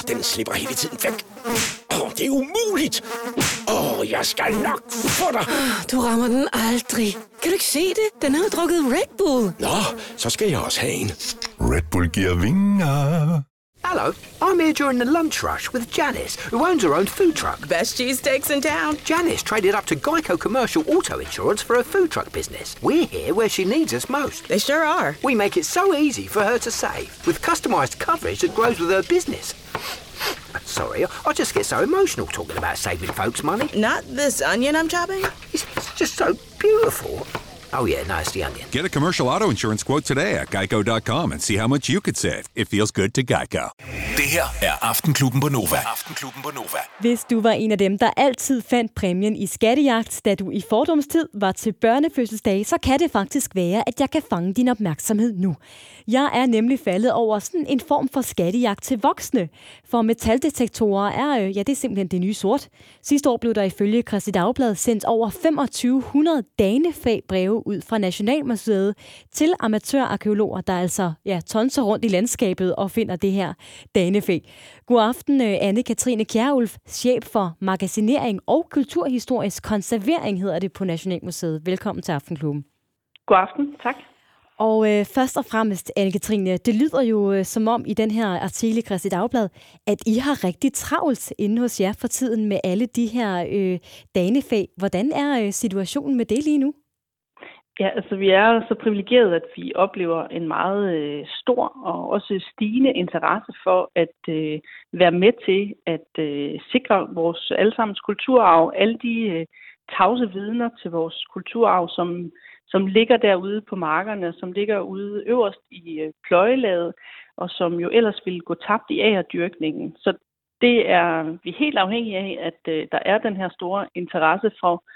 Den slipper hele tiden væk. Det er umuligt. Jeg skal nok få dig. Du rammer den aldrig. Kan du ikke se det? Den har jo drukket Red Bull. Nå, så skal jeg også have en. Red Bull giver vinger. Hello, I'm here during the lunch rush with Janice, who owns her own food truck. Best cheesesteaks in town. Janice traded up to Geico Commercial Auto Insurance for her food truck business. We're here where she needs us most. They sure are. We make it so easy for her to save, with customized coverage that grows with her business. Sorry, I just get so emotional talking about saving folks' money. Not this onion I'm chopping. It's just so beautiful. Oh yeah, no, it's the onion. Get a commercial auto insurance quote today at geico.com and see how much you could save. It feels good to Geico. Det her er Aftenklubben på Nova. Aftenklubben på Nova. Hvis du var en af dem, der altid fandt præmien i skattejagt, da du i fordomstid var til børnefødselsdag, så kan det faktisk være, at jeg kan fange din opmærksomhed nu. Jeg er nemlig faldet over sådan en form for skattejagt til voksne. For metaldetektorer er, det er simpelthen det nye sort. Sidste år blev der ifølge Kristeligt Dagblad sendt over 2500 danefag-breve ud fra Nationalmuseet til amatørarkæologer, der altså tonser rundt i landskabet og finder det her danefag. God aften, Anne-Katrine Kjærulf, chef for magasinering og kulturhistorisk konservering, hedder det på Nationalmuseet. Velkommen til Aftenklubben. God aften, tak. Og først og fremmest, Anne-Katrine, det lyder jo som om i den her artikel i Kristeligt Dagblad, at I har rigtig travlt inde hos jer for tiden med alle de her danefag. Hvordan er situationen med det lige nu? Ja, altså vi er så privilegerede, at vi oplever en meget stor og også stigende interesse for at være med til at sikre vores allesammens kulturarv, alle de tavse vidner til vores kulturarv, som ligger derude på markerne, som ligger ude øverst i pløjelaget, og som jo ellers ville gå tabt i agerdyrkningen. Så det er vi helt afhængige af, at der er den her store interesse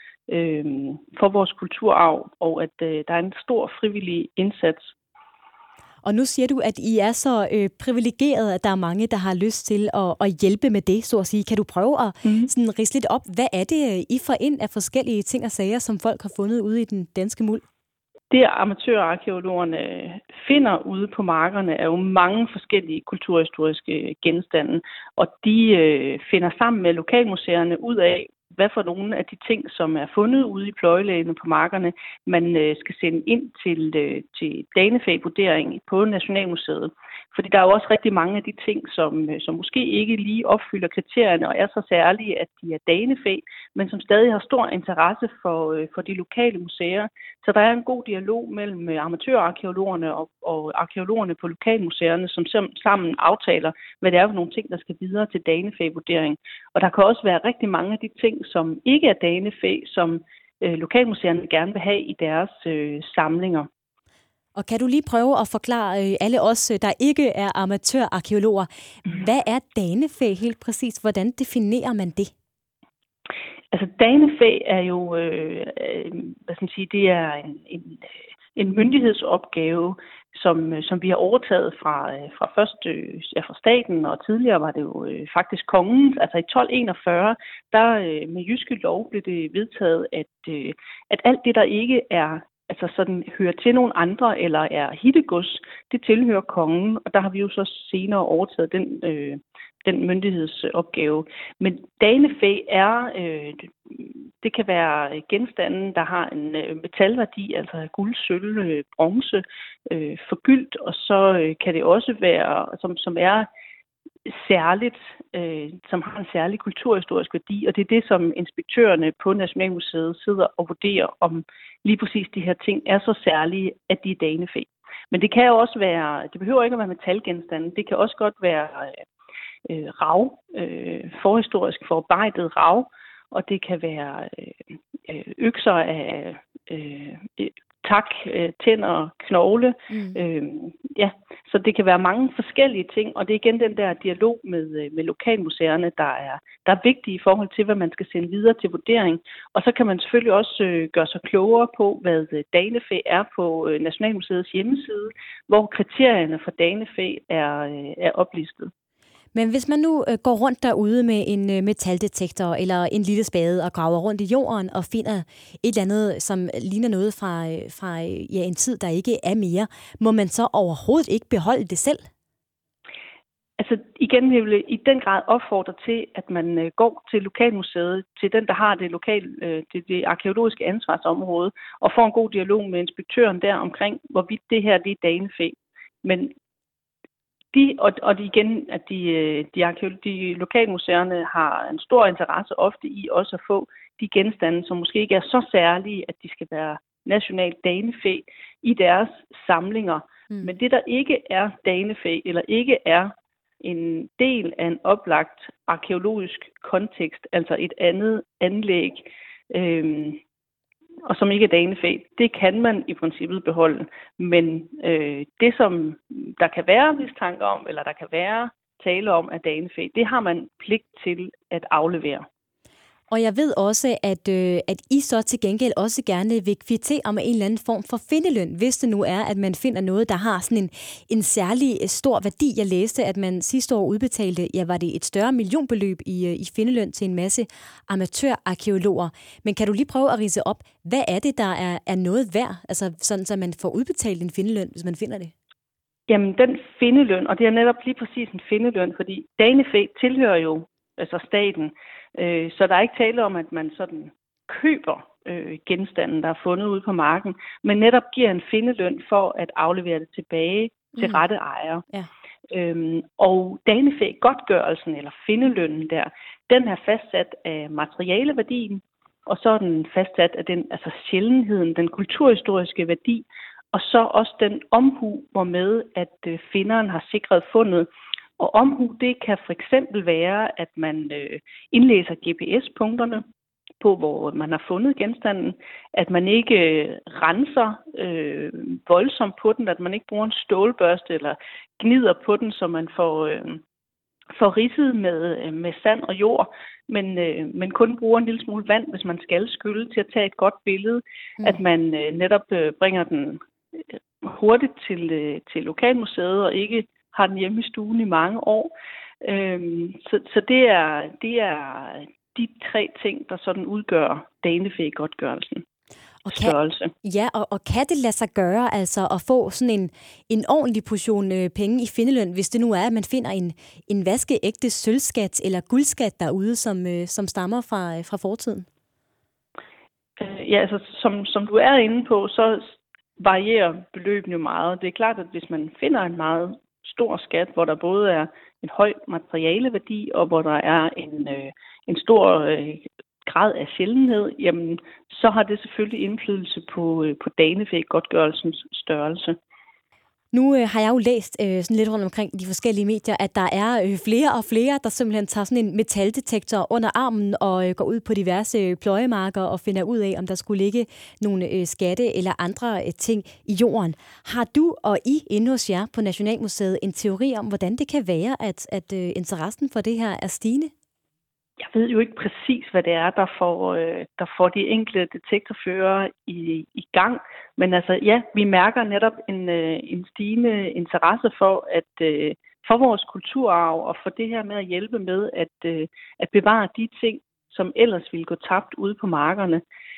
for vores kulturarv, og at der er en stor frivillig indsats. Og nu siger du, at I er så privilegeret, at der er mange, der har lyst til at hjælpe med det, så at sige. Kan du prøve at sådan ridse lidt op? Hvad er det, I får ind af forskellige ting og sager, som folk har fundet ude i den danske muld? Det amatørarkæologerne finder ude på markerne er jo mange forskellige kulturhistoriske genstande, og de finder sammen med lokalmuseerne ud af, hvad for nogle af de ting, som er fundet ude i pløjelægene på markerne, man skal sende ind til danefag-vurdering på Nationalmuseet. Fordi der er jo også rigtig mange af de ting, som måske ikke lige opfylder kriterierne og er så særlige, at de er danefag, men som stadig har stor interesse for de lokale museer. Så der er en god dialog mellem amatørarkæologerne og arkæologerne på lokalmuseerne, som sammen aftaler, hvad det er for nogle ting, der skal videre til danefag-vurdering. Og der kan også være rigtig mange af de ting, som ikke er danefag, som lokalmuseerne gerne vil have i deres samlinger. Og kan du lige prøve at forklare alle os, der ikke er amatørarkæologer, hvad er danefag helt præcis? Hvordan definerer man det? Altså danefag er jo, det er en myndighedsopgave, som vi har overtaget fra først fra staten, og tidligere var det jo faktisk kongen. Altså i 1241, der med jyske lov blev det vedtaget, at alt det, der ikke er altså sådan hører til nogle andre eller er hittegods, det tilhører kongen, og der har vi jo så senere overtaget den myndighedsopgave. Men danefag er, det kan være genstande, der har en metalværdi, altså guld, sølv, bronze, forgyldt, og så kan det også være, som er særligt, som har en særlig kulturhistorisk værdi, og det er det, som inspektørerne på Nationalmuseet sidder og vurderer, om lige præcis de her ting er så særlige, at de er danefag. Men det kan jo også være, det behøver ikke at være metalgenstande, det kan også godt være rav, forhistorisk forarbejdet rav, og det kan være økser af tak, tænder, knogle. Så det kan være mange forskellige ting, og det er igen den der dialog med lokalmuseerne, der er vigtig i forhold til, hvad man skal sende videre til vurdering. Og så kan man selvfølgelig også gøre sig klogere på, hvad danefag er på Nationalmuseets hjemmeside, hvor kriterierne for danefag er oplistet. Men hvis man nu går rundt derude med en metaldetektor eller en lille spade og graver rundt i jorden og finder et eller andet, som ligner noget fra en tid, der ikke er mere, må man så overhovedet ikke beholde det selv? Altså igen, jeg vil i den grad opfordre til, at man går til lokalmuseet, til den, der har det arkæologiske ansvarsområde, og får en god dialog med inspektøren der omkring, hvorvidt det her det er danefæ. Men de lokalmuseerne har en stor interesse ofte i også at få de genstande, som måske ikke er så særlige, at de skal være national danefæ i deres samlinger. Men det, der ikke er danefæ, eller ikke er en del af en oplagt arkæologisk kontekst, altså et andet anlæg, og som ikke er danefæ, det kan man i princippet beholde. Men det, som der kan være mistanke om, eller der kan være tale om af danefæ, det har man pligt til at aflevere. Og jeg ved også, at I så til gengæld også gerne vil kvittere om en eller anden form for findeløn, hvis det nu er, at man finder noget, der har sådan en særlig stor værdi. Jeg læste, at man sidste år udbetalte, var det et større millionbeløb i findeløn til en masse amatørarkæologer. Men kan du lige prøve at ridse op, hvad er det, der er noget værd? Altså sådan, så man får udbetalt en findeløn, hvis man finder det? Jamen, den findeløn, og det er netop lige præcis en findeløn, fordi danefæ tilhører jo altså staten. Så der er ikke tale om, at man sådan køber genstanden, der er fundet ude på marken, men netop giver en findeløn for at aflevere det tilbage til rette ejere. Ja. Og danefæ-godtgørelsen, eller findelønnen der, den er fastsat af materialeværdien, og så er den fastsat af den, altså sjældenheden, den kulturhistoriske værdi, og så også den omhu, hvormed at finderen har sikret fundet. Og omhu, det kan for eksempel være, at man indlæser GPS-punkterne på, hvor man har fundet genstanden, at man ikke renser voldsomt på den, at man ikke bruger en stålbørste eller gnider på den, så man får ridset med sand og jord, men kun bruger en lille smule vand, hvis man skal skylle til at tage et godt billede, at man netop bringer den hurtigt til lokalmuseet og ikke har den hjemme i stuen i mange år. Så det er de 3 ting, der sådan udgør danefæ-godtgørelsen. Størrelse. Og kan det lade sig gøre altså at få sådan en ordentlig portion penge i findeløn, hvis det nu er, at man finder en vaskeægte sølvskat eller guldskat derude, som stammer fra fortiden? Ja, altså som du er inde på, så varierer beløbene jo meget. Det er klart, at hvis man finder en meget stor skat, hvor der både er en høj materialeværdi, og hvor der er en stor grad af sjældenhed, jamen, så har det selvfølgelig indflydelse på danefæ-godtgørelsens størrelse. Nu har jeg jo læst sådan lidt rundt omkring de forskellige medier, at der er flere og flere, der simpelthen tager sådan en metaldetektor under armen og går ud på diverse pløjemarker og finder ud af, om der skulle ligge nogle skatte eller andre ting i jorden. Har du og I inde hos jer på Nationalmuseet en teori om, hvordan det kan være, at interessen for det her er stigende? Jeg ved jo ikke præcis, hvad det er, der får de enkelte detektorførere i gang. Men altså, ja, vi mærker netop en stigende interesse for vores kulturarv og for det her med at hjælpe med at bevare de ting, som ellers ville gå tabt ude på markerne.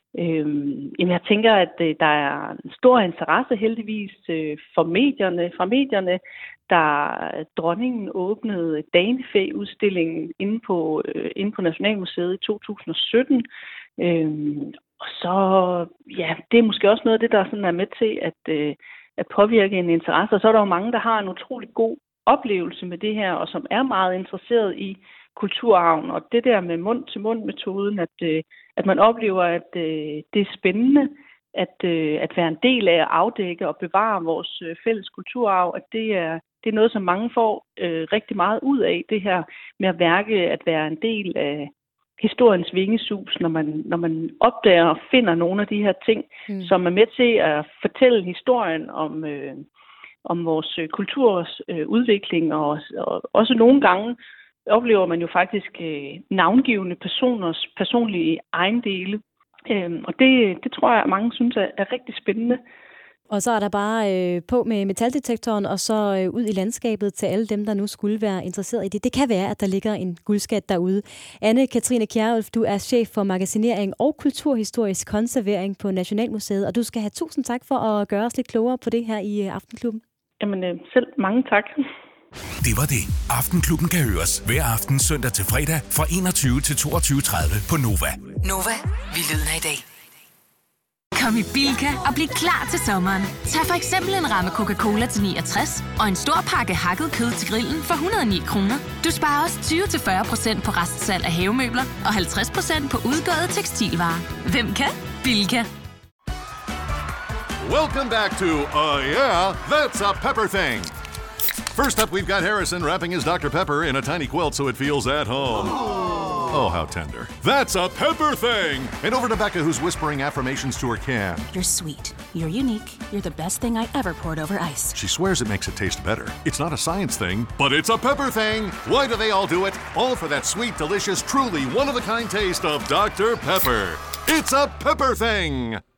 Jeg tænker, at der er en stor interesse heldigvis fra medierne, da dronningen åbnede danefæ-udstillingen inde på Nationalmuseet i 2017. Og så, ja, det er måske også noget af det, der sådan er med til at påvirke en interesse. Og så er der jo mange, der har en utrolig god oplevelse med det her, og som er meget interesseret i kulturarven. Og det der med mund-til-mund-metoden, at man oplever, at det er spændende at være en del af at afdække og bevare vores fælles kulturarv, at det er noget, som mange får rigtig meget ud af, det her med at være en del af historiens vingesus, når man opdager og finder nogle af de her ting, som er med til at fortælle historien om vores kulturs udvikling, og også nogle gange oplever man jo faktisk navngivende personers personlige ejendele. Og det tror jeg, at mange synes er rigtig spændende. Og så er der bare på med metaldetektoren, og så ud i landskabet til alle dem, der nu skulle være interesseret i det. Det kan være, at der ligger en guldskat derude. Anne-Katrine Kjærulff, du er chef for magasinering og kulturhistorisk konservering på Nationalmuseet, og du skal have 1000 tak for at gøre os lidt klogere på det her i Aftenklubben. Jamen selv mange tak. Det var det. Aftenklubben kan høres hver aften søndag til fredag fra 21 til 22.30 på Nova. Nova, vi lyden af i dag. Kom i Bilka og bliv klar til sommeren. Tag for eksempel en ramme Coca-Cola til 69 og en stor pakke hakket kød til grillen for 109 kroner. Du sparer også 20-40% på restsalg af havemøbler og 50% på udgåede tekstilvarer. Hvem kan? Bilka. Welcome back to Yeah, That's a Pepper Thing. First up, we've got Harrison wrapping his Dr. Pepper in a tiny quilt so it feels at home. Oh, how tender. That's a Pepper Thing! And over to Becca, who's whispering affirmations to her can. You're sweet. You're unique. You're the best thing I ever poured over ice. She swears it makes it taste better. It's not a science thing, but it's a Pepper Thing! Why do they all do it? All for that sweet, delicious, truly one-of-a-kind taste of Dr. Pepper. It's a Pepper Thing!